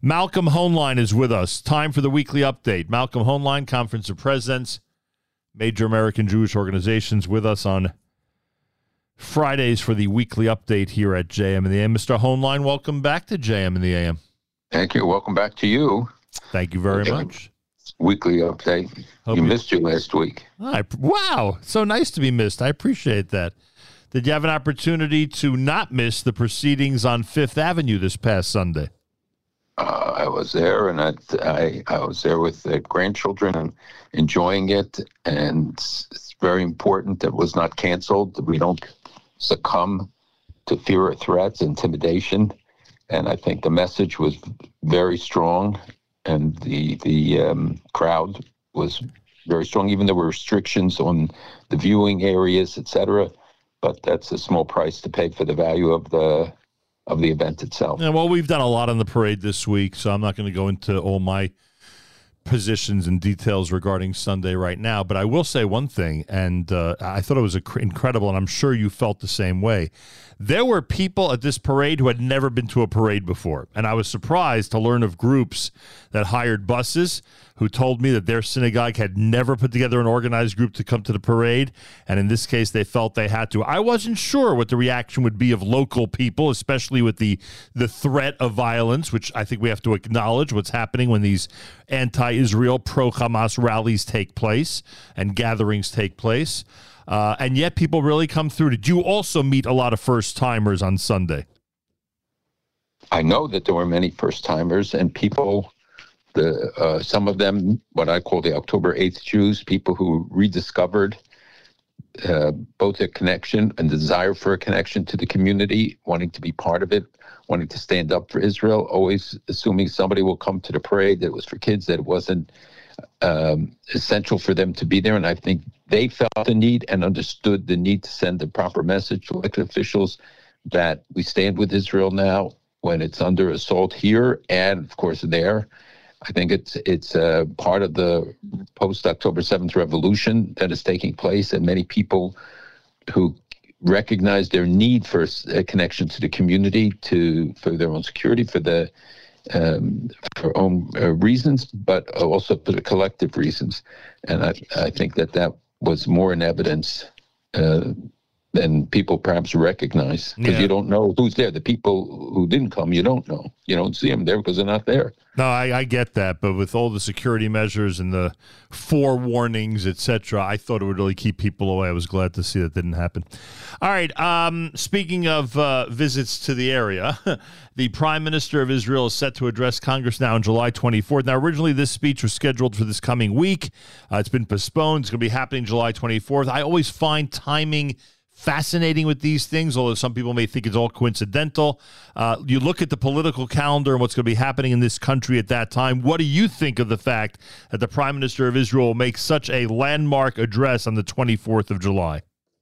Malcolm Hoenlein is with us. Time for the weekly update. Malcolm Hoenlein, Conference of Presidents, major American Jewish organizations, with us on Fridays for the weekly update here at JM in the AM. Mr. Hoenlein, welcome back to JM in the AM. Thank you. Welcome back to you. Thank you very much. Weekly update. Missed you last week. Wow. So nice to be missed. I appreciate that. Did you have an opportunity to not miss the proceedings on Fifth Avenue this past Sunday? I was there, and I was there with the grandchildren and enjoying it. And it's very important that it was not canceled, that we don't succumb to fear or threats, intimidation. And I think the message was very strong, and the crowd was very strong. Even there were restrictions on the viewing areas, etc. But that's a small price to pay for the value of the event itself. Yeah, well, we've done a lot on the parade this week, so I'm not going to go into all my positions and details regarding Sunday right now, but I will say one thing, and I thought it was incredible, and I'm sure you felt the same way. There were people at this parade who had never been to a parade before, and I was surprised to learn of groups that hired buses who told me that their synagogue had never put together an organized group to come to the parade, and in this case, they felt they had to. I wasn't sure what the reaction would be of local people, especially with the threat of violence, which I think we have to acknowledge what's happening when these anti-Israel, pro-Hamas rallies take place and gatherings take place. And yet people really come through. Did you also meet a lot of first-timers on Sunday? I know that there were many first-timers, and people, some of them, what I call the October 8th Jews, people who rediscovered both a connection and desire for a connection to the community, wanting to be part of it, wanting to stand up for Israel, always assuming somebody will come to the parade, that it was for kids, that it wasn't essential for them to be there. And I think they felt the need and understood the need to send the proper message to elected officials that we stand with Israel now when it's under assault here and, of course, there. I think it's part of the post-October 7th revolution that is taking place, and many people who recognize their need for a connection to the community, for their own security, for own reasons, but also for the collective reasons. And I think that was more in evidence than people perhaps recognize, because you don't know who's there. The people who didn't come, you don't know. You don't see them there because they're not there. No, I get that, but with all the security measures and the forewarnings, etc., I thought it would really keep people away. I was glad to see that didn't happen. All right, speaking of visits to the area, the Prime Minister of Israel is set to address Congress now on July 24th. Now, originally this speech was scheduled for this coming week. It's been postponed. It's going to be happening July 24th. I always find timing fascinating with these things, although some people may think it's all coincidental. You look at the political calendar and what's going to be happening in this country at that time. What do you think of the fact that the Prime Minister of Israel will make such a landmark address on the 24th of July?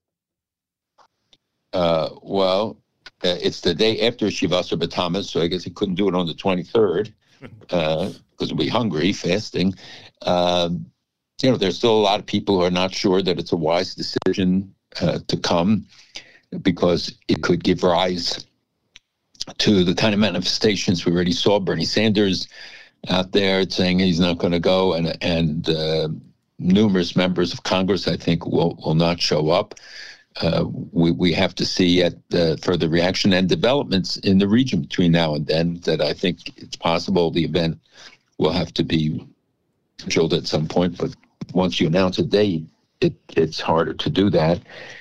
It's the day after Shiva Asar B'Tammuz, so I guess he couldn't do it on the 23rd because he'll be hungry, fasting. There's still a lot of people who are not sure that it's a wise decision to come, because it could give rise to the kind of manifestations we already saw. Bernie Sanders out there saying he's not going to go, and numerous members of Congress, I think, will not show up. We have to see at further reaction and developments in the region between now and then, that I think it's possible the event will have to be scheduled at some point. But once you announce a date, it's harder to do that.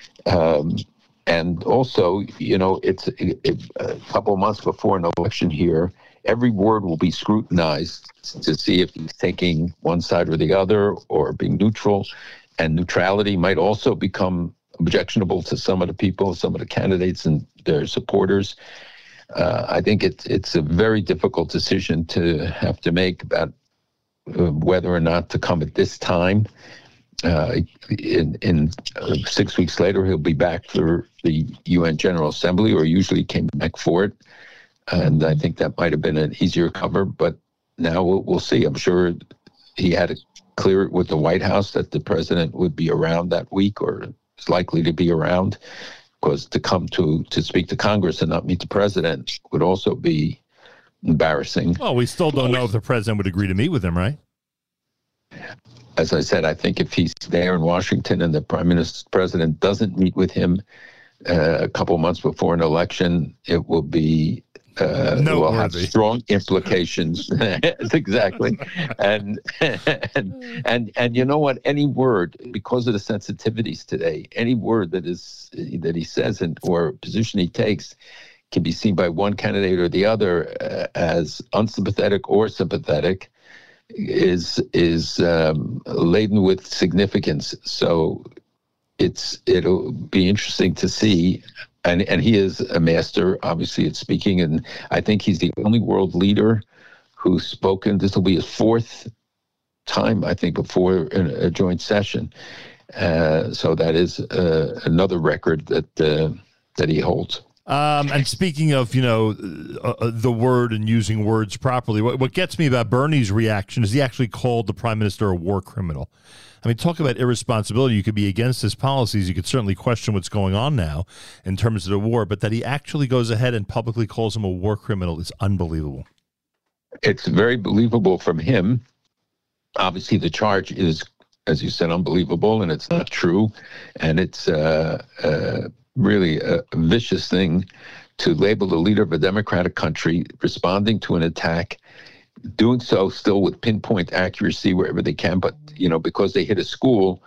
And also, it's a couple of months before an election here, every word will be scrutinized to see if he's taking one side or the other or being neutral. And neutrality might also become objectionable to some of the people, some of the candidates and their supporters. I think it's a very difficult decision to have to make about whether or not to come at this time. In 6 weeks later, he'll be back for the UN General Assembly, or usually came back for it. And I think that might have been an easier cover, but now we'll see. I'm sure he had to clear it with the White House that the president would be around that week, or is likely to be around, because to come to speak to Congress and not meet the president would also be embarrassing. Well, we still don't know if the president would agree to meet with him, right? As I said, I think if he's there in Washington and the president doesn't meet with him a couple months before an election, it will be will have strong implications. Exactly. And you know what? Any word, because of the sensitivities today, any word that he says or position he takes can be seen by one candidate or the other as unsympathetic or sympathetic, is laden with significance. So it'll be interesting to see. And he is a master, obviously, at speaking. And I think he's the only world leader who's spoken. This will be his fourth time, I think, before a joint session. So that is another record that he holds. And speaking of, the word and using words properly, what gets me about Bernie's reaction is he actually called the prime minister a war criminal. I mean, talk about irresponsibility. You could be against his policies. You could certainly question what's going on now in terms of the war, but that he actually goes ahead and publicly calls him a war criminal is unbelievable. It's very believable from him. Obviously, the charge is, as you said, unbelievable, and it's not true. And it's really a vicious thing to label the leader of a democratic country responding to an attack, doing so still with pinpoint accuracy wherever they can, but because they hit a school,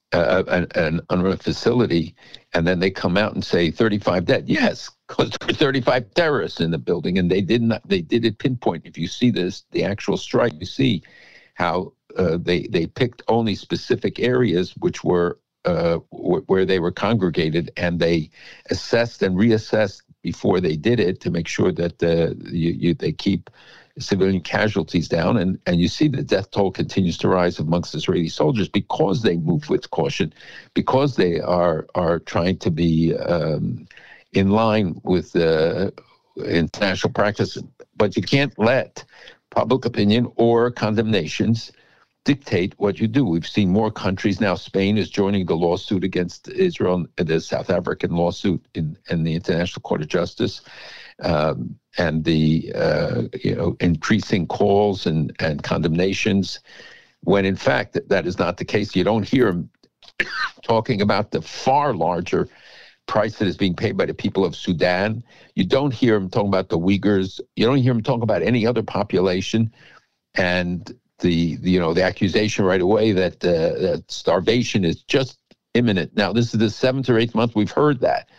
an unrelated facility, and then they come out and say 35 dead. Yes, because there were 35 terrorists in the building, and they did it pinpoint. If you see the actual strike, you see how they picked only specific areas which were where they were congregated, and they assessed and reassessed before they did it to make sure that they keep civilian casualties down. And you see the death toll continues to rise amongst Israeli soldiers because they move with caution, because they are trying to be in line with international practice. But you can't let public opinion or condemnations dictate what you do. We've seen more countries now. Spain is joining the lawsuit against Israel, the South African lawsuit in the International Court of Justice, and the increasing calls and condemnations, when in fact that is not the case. You don't hear him talking about the far larger price that is being paid by the people of Sudan. You don't hear him talking about the Uyghurs. You don't hear him talking about any other population. And the accusation right away that starvation is just imminent. Now, this is the 7th or 8th month we've heard that.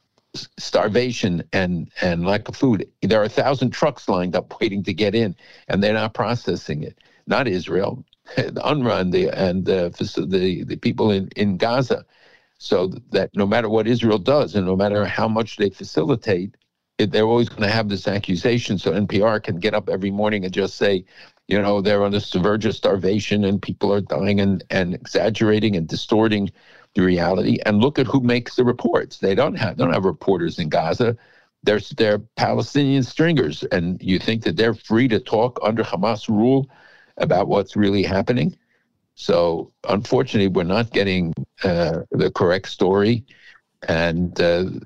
Starvation and lack of food. There are 1,000 trucks lined up waiting to get in, and they're not processing it. Not Israel, the UNRWA and the people in Gaza. So that no matter what Israel does, and no matter how much they facilitate, they're always going to have this accusation. So NPR can get up every morning and just say, they're on the verge of starvation and people are dying, and exaggerating and distorting the reality. And look at who makes the reports. They don't have reporters in Gaza. They're Palestinian stringers. And you think that they're free to talk under Hamas rule about what's really happening? So unfortunately, we're not getting the correct story. And the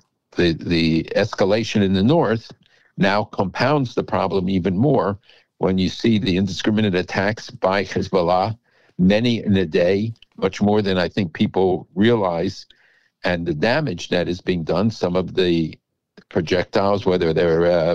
escalation in the north now compounds the problem even more when you see the indiscriminate attacks by Hezbollah, many in a day, much more than I think people realize, and the damage that is being done. Some of the projectiles, whether they're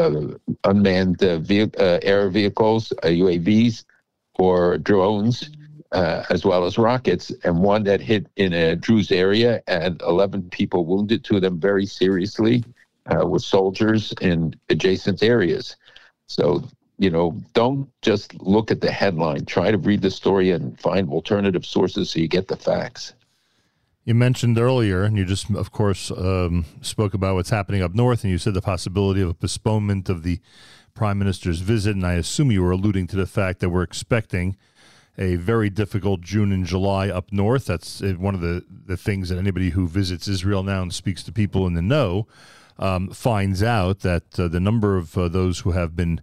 unmanned air vehicles, UAVs, or drones, as well as rockets, and one that hit in a Druze area and 11 people wounded, two of them very seriously, with soldiers in adjacent areas. So, don't just look at the headline. Try to read the story and find alternative sources so you get the facts. You mentioned earlier, and you just, of course, spoke about what's happening up north, and you said the possibility of a postponement of the prime minister's visit, and I assume you were alluding to the fact that we're expecting a very difficult June and July up north. That's one of the things that anybody who visits Israel now and speaks to people in the know finds out, that the number of those who have been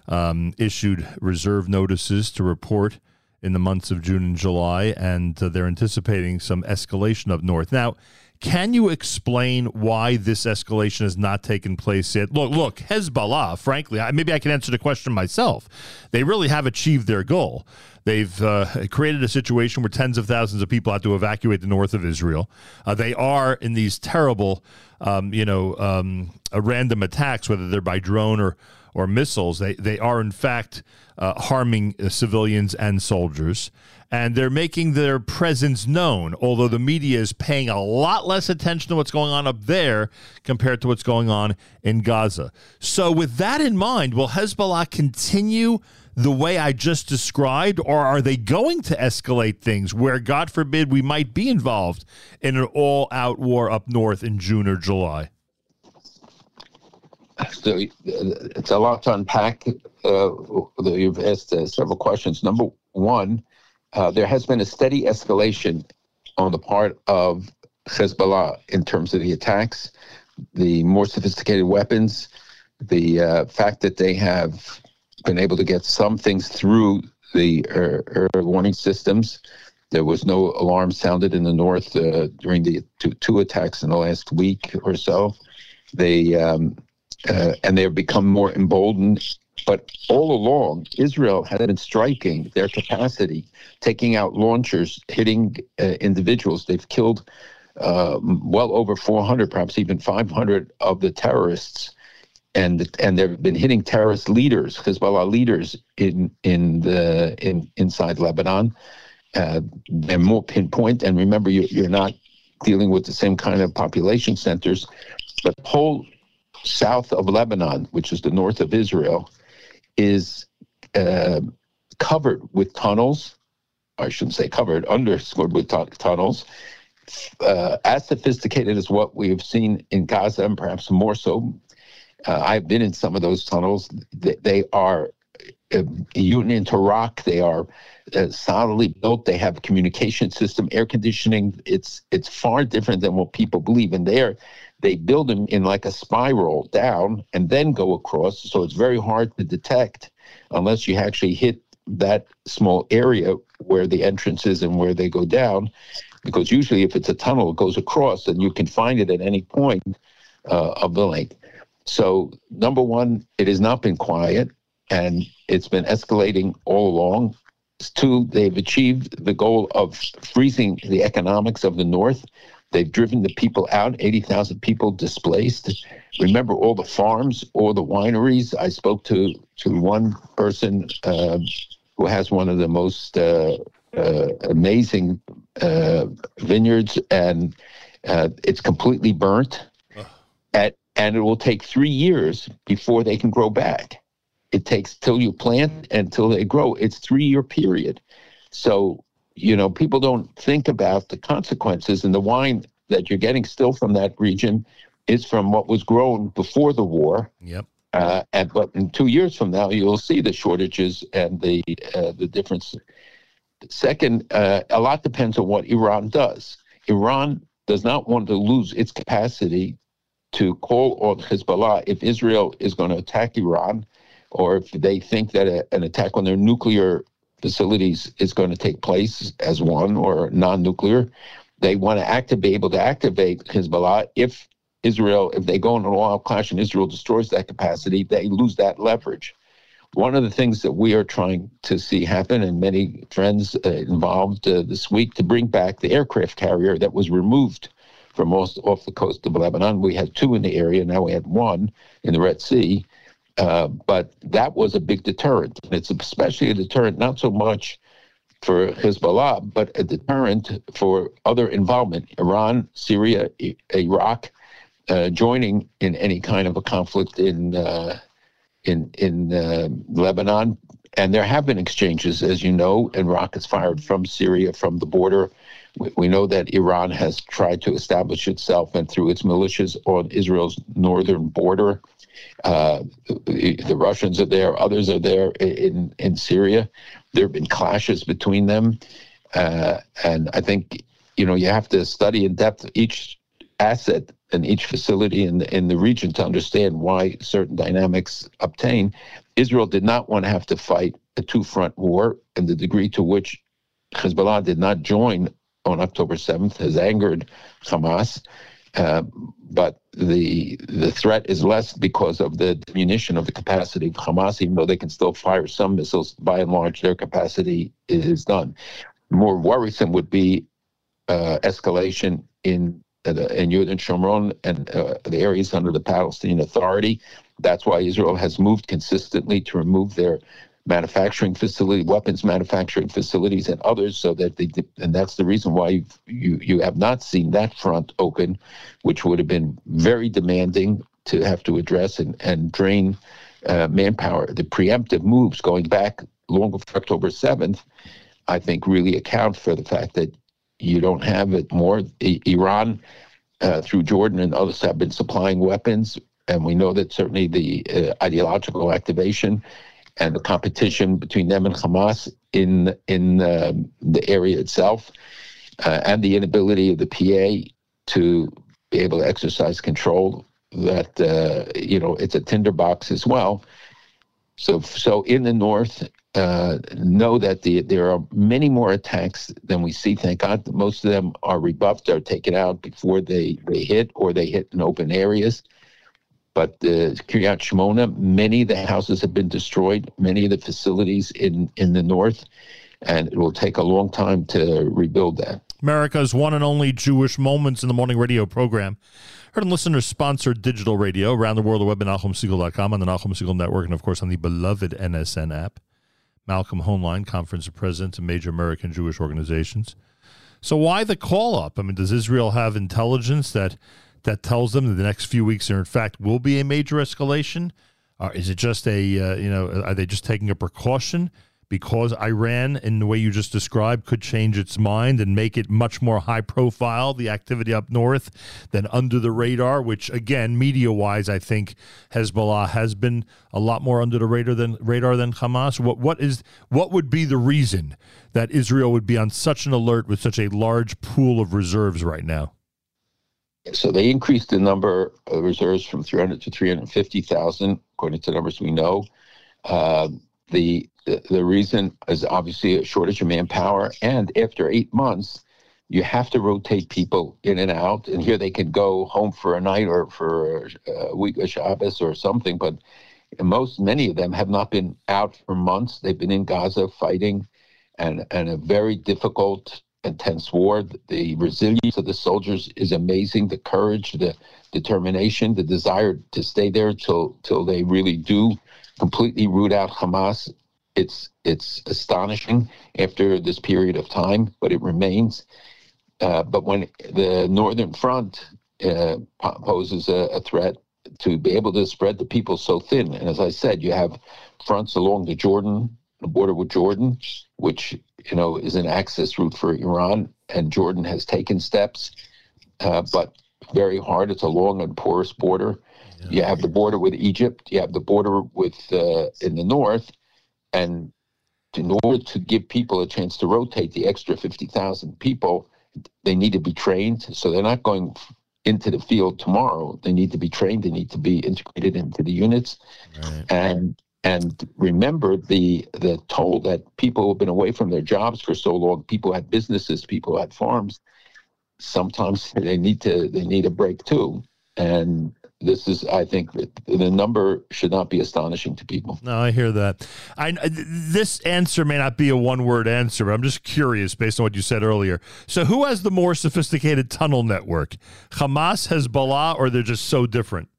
issued reserve notices to report in the months of June and July, and they're anticipating some escalation up north. Now, Can you explain why this escalation has not taken place yet? Look, Hezbollah, frankly, maybe I can answer the question myself. They really have achieved their goal. They've created a situation where tens of thousands of people have to evacuate the north of Israel. They are in these terrible, random attacks, whether they're by drone or missiles. They are, in fact, harming civilians and soldiers. And they're making their presence known, although the media is paying a lot less attention to what's going on up there compared to what's going on in Gaza. So with that in mind, will Hezbollah continue the way I just described, or are they going to escalate things where, God forbid, we might be involved in an all-out war up north in June or July? So it's a lot to unpack. You've asked several questions. Number one, there has been a steady escalation on the part of Hezbollah in terms of the attacks, the more sophisticated weapons, the fact that they have been able to get some things through the early warning systems. There was no alarm sounded in the north during the two attacks in the last week or so. And they've become more emboldened. But all along, Israel had been striking their capacity, taking out launchers, hitting individuals. They've killed well over 400, perhaps even 500 of the terrorists, and they've been hitting terrorist leaders, Hezbollah leaders inside Lebanon. They're more pinpoint, and remember, you're not dealing with the same kind of population centers. The whole south of Lebanon, which is the north of Israel, is covered with tunnels. I shouldn't say covered, underscored with tunnels, as sophisticated as what we have seen in Gaza, and perhaps more so. I've been in some of those tunnels. They are union to rock. They are solidly built. They have a communication system, air conditioning. It's far different than what people believe. And they build them in like a spiral down and then go across. So it's very hard to detect unless you actually hit that small area where the entrance is and where they go down. Because usually if it's a tunnel, it goes across and you can find it at any point of the length. So number one, it has not been quiet and it's been escalating all along. Two, they've achieved the goal of freezing the economics of the north. They've driven the people out, 80,000 people displaced. Remember all the farms, all the wineries. I spoke to one person who has one of the most amazing vineyards, and it's completely burnt. And it will take 3 years before they can grow back. It takes till you plant until they grow. It's 3-year period. So, people don't think about the consequences, and the wine that you're getting still from that region is from what was grown before the war. Yep. But in 2 years from now, you'll see the shortages and the difference. Second, a lot depends on what Iran does. Iran does not want to lose its capacity to call on Hezbollah if Israel is going to attack Iran, or if they think that an attack on their nuclear facilities is going to take place as one, or non-nuclear. They want to be able to activate Hezbollah if they go in an all-out clash and Israel destroys that capacity, they lose that leverage. One of the things that we are trying to see happen, and many friends involved this week, to bring back the aircraft carrier that was removed from off the coast of Lebanon. We had 2 in the area, now we had 1 in the Red Sea. But that was a big deterrent. And it's especially a deterrent, not so much for Hezbollah, but a deterrent for other involvement. Iran, Syria, Iraq, joining in any kind of a conflict in Lebanon. And there have been exchanges, as you know, and rockets fired from Syria, from the border. We know that Iran has tried to establish itself and through its militias on Israel's northern border. The Russians are there, others are there in Syria. There have been clashes between them. And I think, you have to study in depth each asset and each facility in the region to understand why certain dynamics obtain. Israel did not want to have to fight a 2-front war, and the degree to which Hezbollah did not join on October 7th has angered Hamas. But the threat is less because of the diminution of the capacity of Hamas, even though they can still fire some missiles. By and large, their capacity is done. More worrisome would be escalation in Yehuda and Shomron and the areas under the Palestinian Authority. That's why Israel has moved consistently to remove their manufacturing facility, weapons manufacturing facilities, and others, so that and that's the reason why you have not seen that front open, which would have been very demanding to have to address and drain manpower. The preemptive moves going back long before October 7th, I think, really account for the fact that you don't have it more. Iran, through Jordan and others, have been supplying weapons, and we know that certainly the ideological activation and the competition between them and Hamas in the area itself, and the inability of the PA to be able to exercise control, that it's a tinderbox as well. So in the north, know that there are many more attacks than we see. Thank God, most of them are rebuffed, are taken out before they hit, or they hit in open areas. But Kiryat Shmona, many of the houses have been destroyed, many of the facilities in the north, and it will take a long time to rebuild that. America's one and only Jewish Moments in the Morning radio program. Heard on listener-sponsored digital radio around the world, the web at NachumSegal.com, on the Nachum Segal Network, and, of course, on the beloved NSN app. Malcolm Hoenlein, Conference of Presidents of Major American Jewish Organizations. So why the call-up? I mean, does Israel have intelligence that tells them that the next few weeks there, in fact, will be a major escalation? Is it just are they just taking a precaution because Iran, in the way you just described, could change its mind and make it much more high profile, the activity up north, than under the radar, which, again, media-wise, I think Hezbollah has been a lot more under the radar than Hamas? What would be the reason that Israel would be on such an alert with such a large pool of reserves right now? So they increased the number of reserves from 300 to 350,000, according to numbers we know. The reason is obviously a shortage of manpower, and after 8 months, you have to rotate people in and out. And here they can go home for a night or for a week of Shabbos or something, but many of them have not been out for months. They've been in Gaza fighting, and a very difficult, intense war. The resilience of the soldiers is amazing. The courage, the determination, the desire to stay there till they really do completely root out Hamas. It's astonishing after this period of time, but it remains. But when the Northern Front poses a threat, to be able to spread the people so thin, and as I said, you have fronts along the border with Jordan, which is an access route for Iran, and Jordan has taken steps, but very hard. It's a long and porous border. Yeah. You have the border with Egypt. You have the border with in the north, and in order to give people a chance to rotate the extra 50,000 people, they need to be trained. So they're not going into the field tomorrow. They need to be trained. They need to be integrated into the units, right. And remember the toll that people who have been away from their jobs for so long. People had businesses. People had farms. Sometimes they need a break too. And this is, I think, the number should not be astonishing to people. No, I hear that. This answer may not be a one-word answer, but I'm just curious based on what you said earlier. So who has the more sophisticated tunnel network? Hamas, Hezbollah, or they're just so different?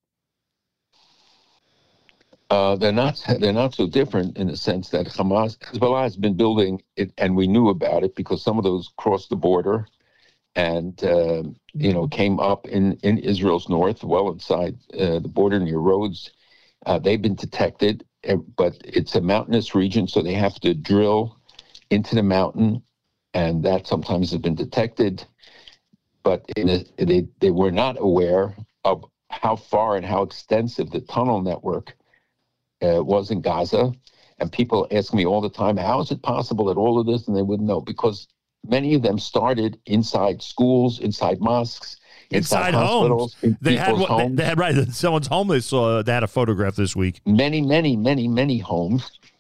They're not so different in the sense that Hezbollah has been building it, and we knew about it because some of those crossed the border and came up in Israel's north, well inside the border near roads. They've been detected, but it's a mountainous region, so they have to drill into the mountain, and that sometimes has been detected. But they were not aware of how far and how extensive the tunnel network was in Gaza. And people ask me all the time, how is it possible that all of this, and they wouldn't know, because many of them started inside schools, inside mosques, inside hospitals, homes. They had right. Someone's home. They had a photograph this week. Many homes,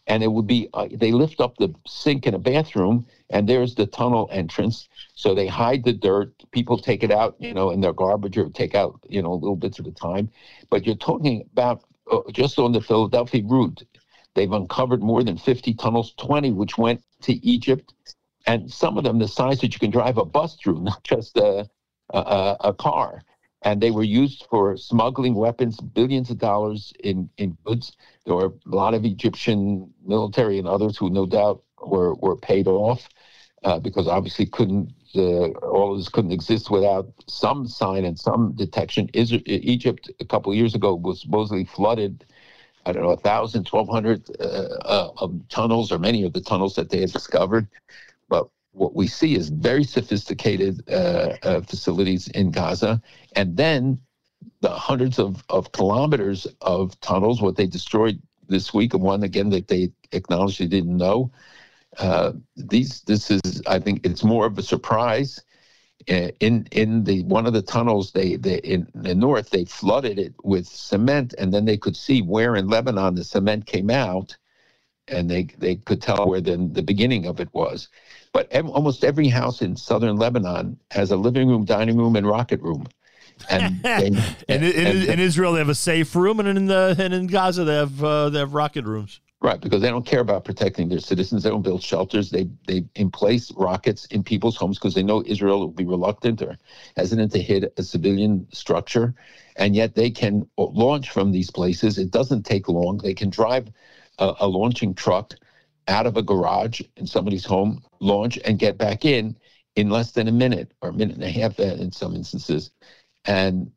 and it would be they lift up the sink in a bathroom, and there's the tunnel entrance. So they hide the dirt. People take it out, in their garbage, or take out, little bits at a time. But you're talking about just on the Philadelphia route, they've uncovered more than 50 tunnels, 20 which went to Egypt, and some of them the size that you can drive a bus through, not just a car. And they were used for smuggling weapons, billions of dollars in goods. There were a lot of Egyptian military and others who no doubt were paid off because obviously all of this couldn't exist without some sign and some detection. Egypt a couple of years ago was supposedly flooded, 1,000, 1,200 tunnels, or many of the tunnels that they had discovered. But what we see is very sophisticated facilities in Gaza. And then the hundreds of kilometers of tunnels, what they destroyed this week, and one, again, that they acknowledged they didn't know. This is, I think, it's more of a surprise. In one of the tunnels, they in the north, they flooded it with cement, and then they could see where in Lebanon the cement came out, and they could tell where the beginning of it was. But almost every house in southern Lebanon has a living room, dining room, and rocket room. And in Israel, they have a safe room, and in Gaza, they have rocket rooms. Right, because they don't care about protecting their citizens. They don't build shelters. They place rockets in people's homes because they know Israel will be reluctant or hesitant to hit a civilian structure. And yet they can launch from these places. It doesn't take long. They can drive a launching truck out of a garage in somebody's home, launch, and get back in less than a minute or a minute and a half in some instances. And,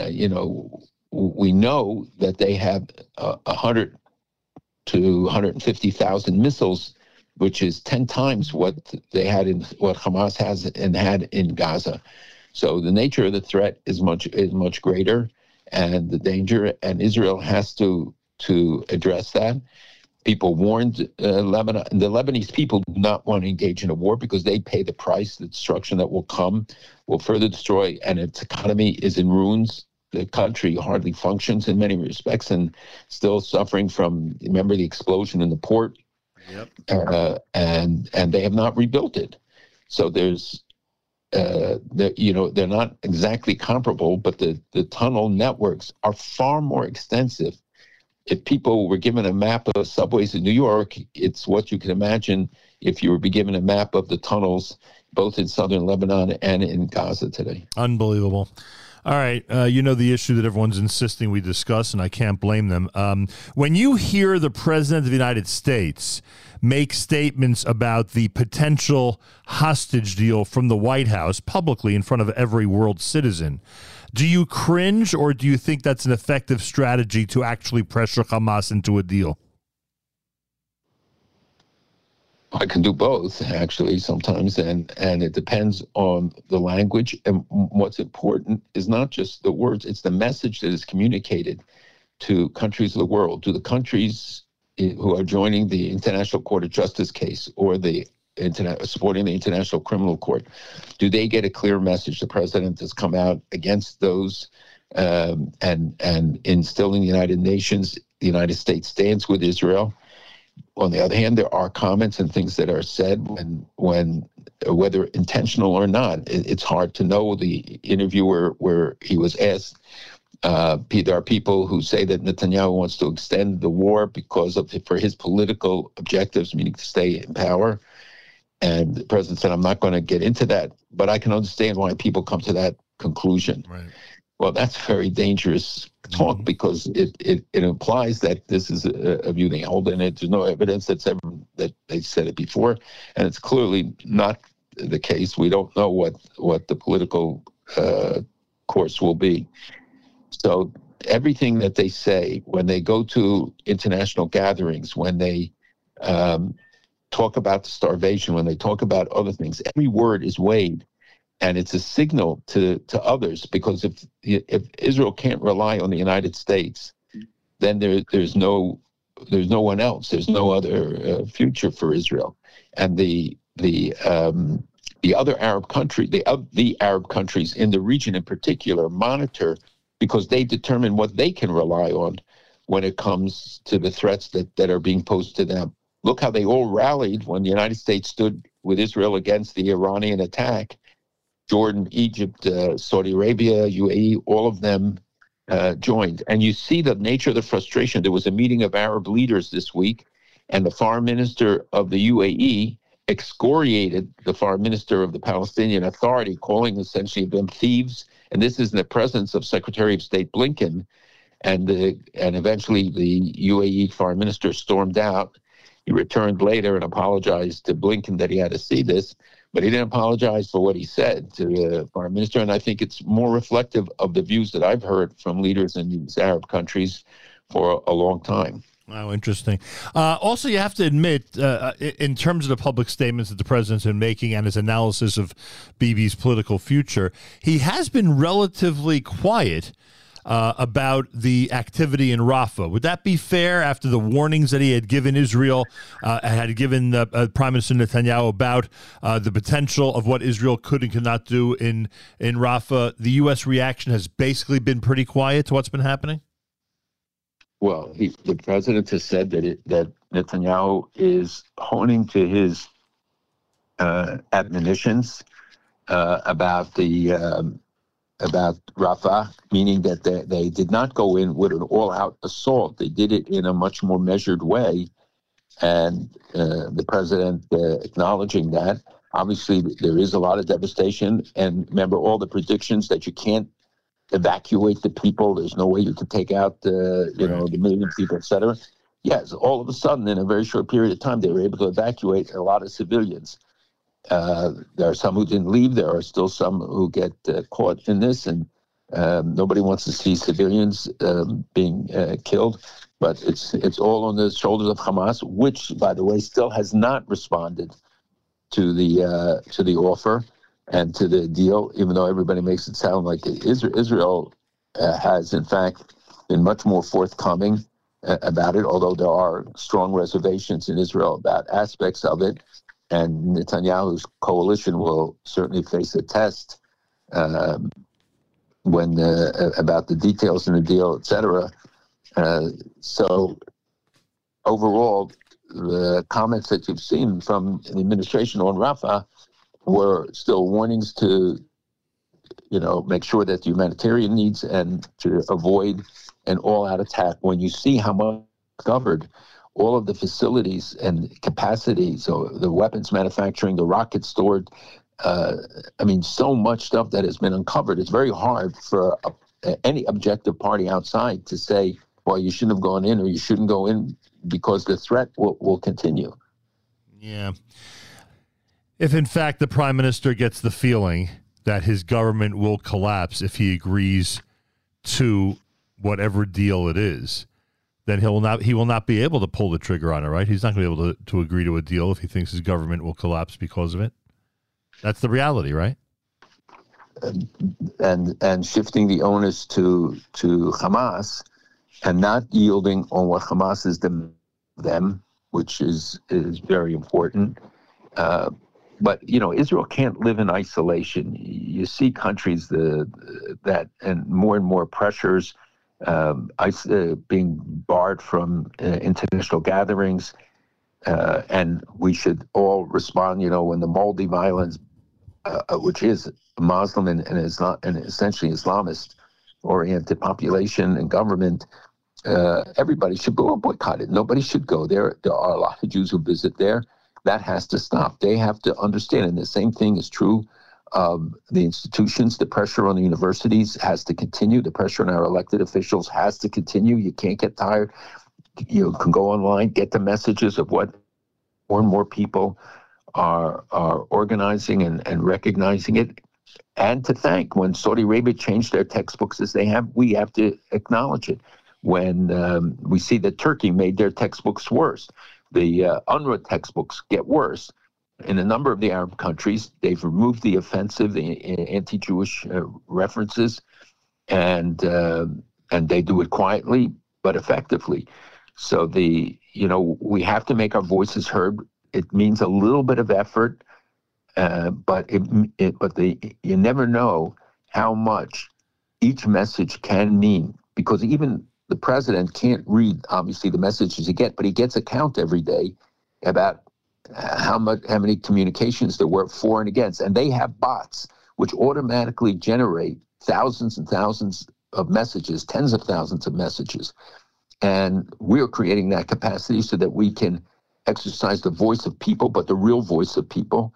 we know that they have 100 to 150,000 missiles, which is 10 times what Hamas has and had in Gaza. So the nature of the threat is much greater, and the danger, and Israel has to address that. People warned Lebanon. The Lebanese people do not want to engage in a war because they pay the price. The destruction that will come will further destroy, and its economy is in ruins. The country hardly functions in many respects, and still suffering from, remember, the explosion in the port. Yep. And they have not rebuilt it. So there's, they're not exactly comparable, but the tunnel networks are far more extensive. If people were given a map of subways in New York, it's what you can imagine if you were given a map of the tunnels, both in southern Lebanon and in Gaza today. Unbelievable. All right. The issue that everyone's insisting we discuss, and I can't blame them. When you hear the President of the United States make statements about the potential hostage deal from the White House publicly in front of every world citizen, do you cringe, or do you think that's an effective strategy to actually pressure Hamas into a deal? I can do both, actually, sometimes, and it depends on the language. And what's important is not just the words, it's the message that is communicated to countries of the world, to the countries who are joining the International Court of Justice case or supporting the International Criminal Court. Do they get a clear message? The president has come out against those and instilling the United Nations. The United States stands with Israel. On the other hand, there are comments and things that are said when whether intentional or not, it's hard to know. The interviewer where he was asked, there are people who say that Netanyahu wants to extend the war for his political objectives, meaning to stay in power. And the president said, I'm not going to get into that, but I can understand why people come to that conclusion. Right. Well, that's very dangerous talk because it implies that this is a view they hold, and there's no evidence that they said it before, and it's clearly not the case. We don't know what the political course will be. So everything that they say when they go to international gatherings, when they talk about the starvation, when they talk about other things, every word is weighed. And it's a signal to others, because if Israel can't rely on the United States, then there's no one else. There's no other future for Israel. And the other Arab country, the Arab countries in the region in particular, monitor because they determine what they can rely on when it comes to the threats that are being posed to them. Look how they all rallied when the United States stood with Israel against the Iranian attack. Jordan, Egypt, Saudi Arabia, UAE, all of them joined. And you see the nature of the frustration. There was a meeting of Arab leaders this week, and the foreign minister of the UAE excoriated the foreign minister of the Palestinian Authority, calling essentially them thieves. And this is in the presence of Secretary of State Blinken. And eventually the UAE foreign minister stormed out. He returned later and apologized to Blinken that he had to see this, but he didn't apologize for what he said to the foreign minister. And I think it's more reflective of the views that I've heard from leaders in these Arab countries for a long time. Wow, interesting. Also, you have to admit, in terms of the public statements that the president's been making and his analysis of Bibi's political future, he has been relatively quiet about the activity in Rafah. Would that be fair after the warnings that he had given Israel, had given Prime Minister Netanyahu about the potential of what Israel could and could not do in Rafah? The U.S. reaction has basically been pretty quiet to what's been happening? Well, the president has said that Netanyahu is honing to his admonitions about Rafah, meaning that they did not go in with an all-out assault. They did it in a much more measured way, and the president acknowledging that. Obviously, there is a lot of devastation, and remember all the predictions that you can't evacuate the people. There's no way you could take out the million people, et cetera. Yes, all of a sudden, in a very short period of time, they were able to evacuate a lot of civilians. There are some who didn't leave. There are still some who get caught in this, and nobody wants to see civilians being killed. But it's all on the shoulders of Hamas, which, by the way, still has not responded to the offer and to the deal, even though everybody makes it sound like Israel has, in fact, been much more forthcoming about it, although there are strong reservations in Israel about aspects of it. And Netanyahu's coalition will certainly face a test when about the details in the deal, et cetera. So overall, the comments that you've seen from the administration on Rafah were still warnings to, make sure that the humanitarian needs and to avoid an all-out attack. When you see how much covered all of the facilities and capacity, so the weapons manufacturing, the rockets stored, so much stuff that has been uncovered. It's very hard for any objective party outside to say, well, you shouldn't have gone in or you shouldn't go in because the threat will continue. Yeah. If, in fact, the prime minister gets the feeling that his government will collapse if he agrees to whatever deal it is, then he will not be able to pull the trigger on it, right? He's not going to be able to agree to a deal if he thinks his government will collapse because of it. That's the reality, right? And shifting the onus to Hamas and not yielding on what Hamas is them, which is very important. But Israel can't live in isolation. You see countries that and more pressures, being barred from international gatherings, and we should all respond. When the Maldive Islands, which is Muslim and essentially Islamist-oriented population and government, everybody should boycott it. Nobody should go there. There are a lot of Jews who visit there. That has to stop. They have to understand, and the same thing is true of the institutions. The pressure on the universities has to continue. The pressure on our elected officials has to continue. You can't get tired. You can go online, get the messages of what more and more people are organizing and recognizing it. And to thank when Saudi Arabia changed their textbooks as they have, we have to acknowledge it. When we see that Turkey made their textbooks worse, the UNRWA textbooks get worse. In a number of the Arab countries, they've removed the offensive, the anti-Jewish references, and they do it quietly but effectively. So we have to make our voices heard. It means a little bit of effort, but you never know how much each message can mean, because even the president can't read, obviously, the messages he gets, but he gets a count every day about how many communications there were for and against. And they have bots which automatically generate thousands and thousands of messages, tens of thousands of messages. And we're creating that capacity so that we can exercise the voice of people, but the real voice of people,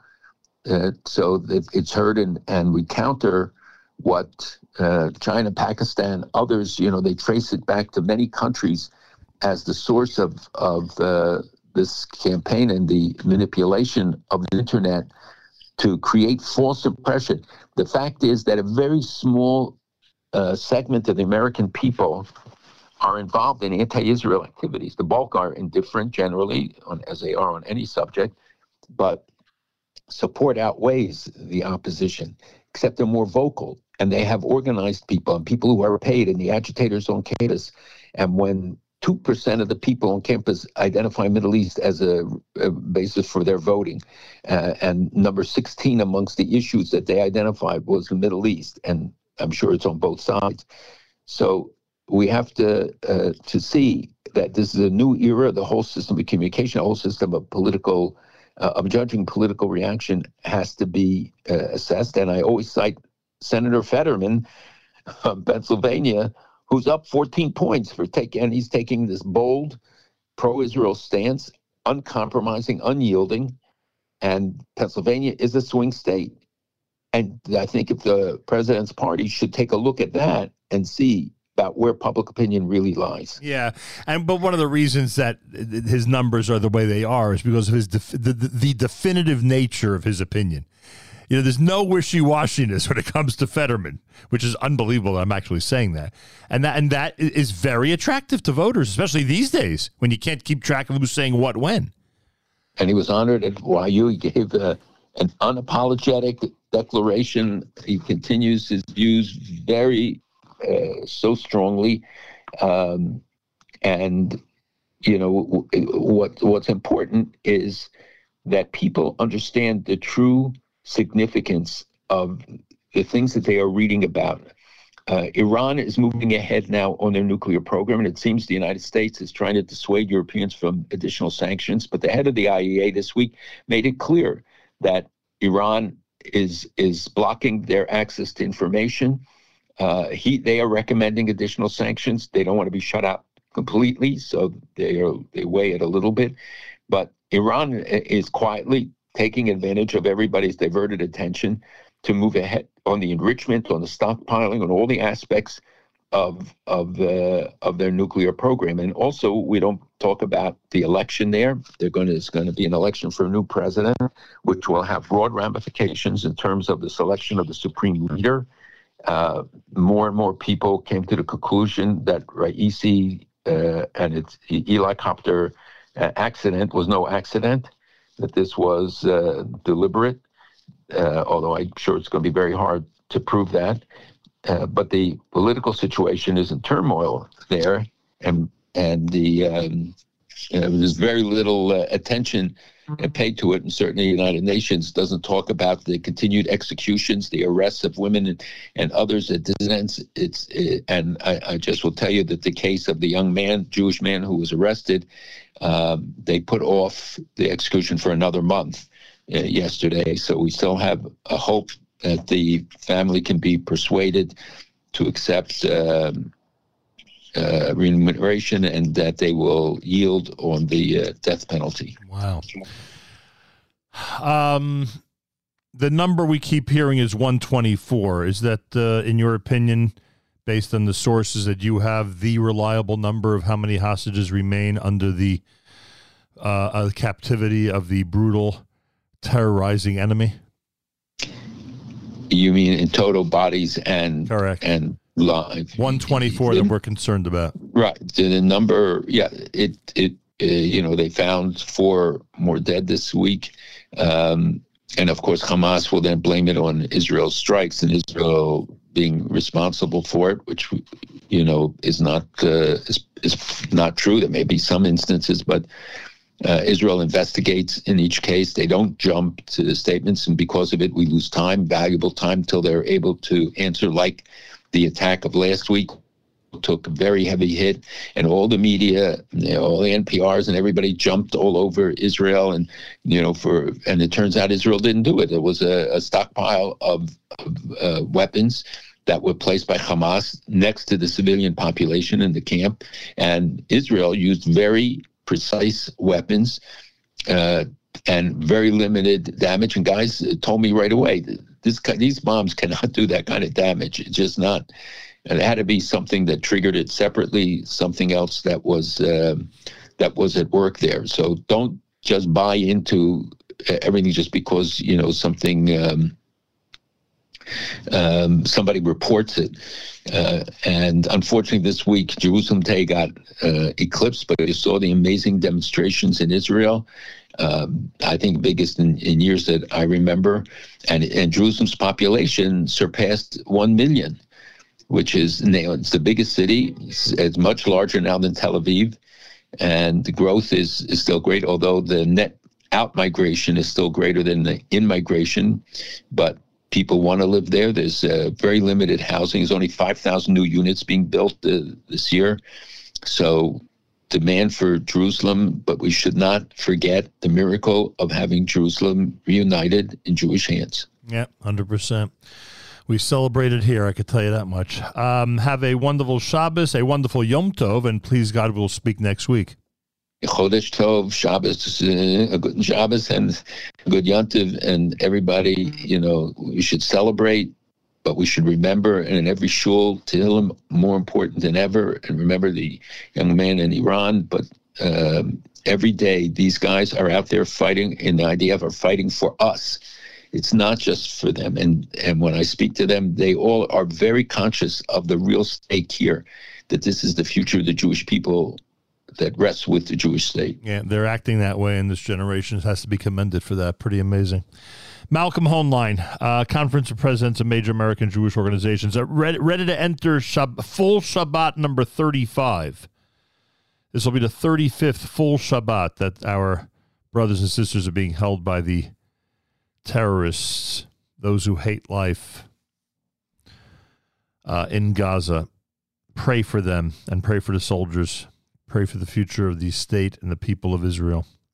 so that it's heard, and we counter what China, Pakistan, others, they trace it back to many countries as the source of this campaign and the manipulation of the internet to create false impression. The fact is that a very small segment of the American people are involved in anti-Israel activities. The bulk are indifferent generally, as they are on any subject, but support outweighs the opposition, except they're more vocal, and they have organized people and people who are paid, and the agitators on campus. And when 2% of the people on campus identify Middle East as a basis for their voting, and number 16 amongst the issues that they identified was the Middle East, and I'm sure it's on both sides. So we have to see that this is a new era. The whole system of communication, the whole system of political, of judging political reaction has to be assessed. And I always cite Senator Fetterman of Pennsylvania, who's up 14 points he's taking this bold pro-Israel stance, uncompromising, unyielding, and Pennsylvania is a swing state. And I think if the president's party should take a look at that and see about where public opinion really lies. Yeah, but one of the reasons that his numbers are the way they are is because of his the definitive nature of his opinion. There's no wishy-washiness when it comes to Fetterman, which is unbelievable that I'm actually saying that. And that is very attractive to voters, especially these days when you can't keep track of who's saying what when. And he was honored at YU. He gave an unapologetic declaration. He continues his views very so strongly. And, what's important is that people understand the true significance of the things that they are reading about. Iran is moving ahead now on their nuclear program, and it seems the United States is trying to dissuade Europeans from additional sanctions. But the head of the IAEA this week made it clear that Iran is blocking their access to information. They are recommending additional sanctions. They don't want to be shut out completely, so they weigh it a little bit. But Iran is quietly taking advantage of everybody's diverted attention to move ahead on the enrichment, on the stockpiling, on all the aspects of their nuclear program. And also, we don't talk about the election there. There's going to be an election for a new president, which will have broad ramifications in terms of the selection of the supreme leader. More and more people came to the conclusion that Raisi and its helicopter accident was no accident, that this was deliberate, although I'm sure it's going to be very hard to prove that. But the political situation is in turmoil there, and there's very little attention paid to it, and certainly the United Nations doesn't talk about the continued executions, the arrests of women and others as dissidents. And I just will tell you that the case of the young man, Jewish man who was arrested, they put off the execution for another month yesterday. So we still have a hope that the family can be persuaded to accept remuneration and that they will yield on the death penalty. Wow. The number we keep hearing is 124. Is that, in your opinion, based on the sources that you have, the reliable number of how many hostages remain under the captivity of the brutal, terrorizing enemy? You mean in total bodies and correct and live? 124 that we're concerned about. Right. The number, yeah. They found 4 more dead this week, and of course Hamas will then blame it on Israel's strikes and Israel being responsible for it, which is not true. There may be some instances, but Israel investigates in each case. They don't jump to the statements, and because of it, we lose time, valuable time, till they're able to answer. Like the attack of last week took a very heavy hit, and all the media, all the NPRs and everybody jumped all over Israel, and and it turns out Israel didn't do it. It was a stockpile of weapons that were placed by Hamas next to the civilian population in the camp, and Israel used very precise weapons and very limited damage. And guys told me right away, these bombs cannot do that kind of damage. It's just not. And it had to be something that triggered it separately, something else that was at work there. So don't just buy into everything just because something somebody reports it. And unfortunately, this week Jerusalem Day got eclipsed, but you saw the amazing demonstrations in Israel. I think biggest in years that I remember, and Jerusalem's population surpassed 1 million. Which is, it's the biggest city. It's much larger now than Tel Aviv, and the growth is still great, although the net out migration is still greater than the in-migration, but people want to live there. There's very limited housing. There's only 5,000 new units being built this year. So demand for Jerusalem, but we should not forget the miracle of having Jerusalem reunited in Jewish hands. Yeah, 100%. We celebrated here, I could tell you that much. Have a wonderful Shabbos, a wonderful Yom Tov, and please God, we'll speak next week. Chodesh Tov, Shabbos, a good Shabbos and a good Yom Tov, and everybody, we should celebrate, but we should remember, and in every shul, Tehillim more important than ever, and remember the young man in Iran, but every day these guys are out there fighting, and the idea of fighting for us. It's not just for them. And when I speak to them, they all are very conscious of the real stake here, that this is the future of the Jewish people that rests with the Jewish state. Yeah, they're acting that way, and this generation has to be commended for that. Pretty amazing. Malcolm Hoenlein, Conference of Presidents of Major American Jewish Organizations, ready to enter full Shabbat number 35. This will be the 35th full Shabbat that our brothers and sisters are being held by the terrorists, those who hate life in Gaza. Pray for them and pray for the soldiers. Pray for the future of the state and the people of Israel.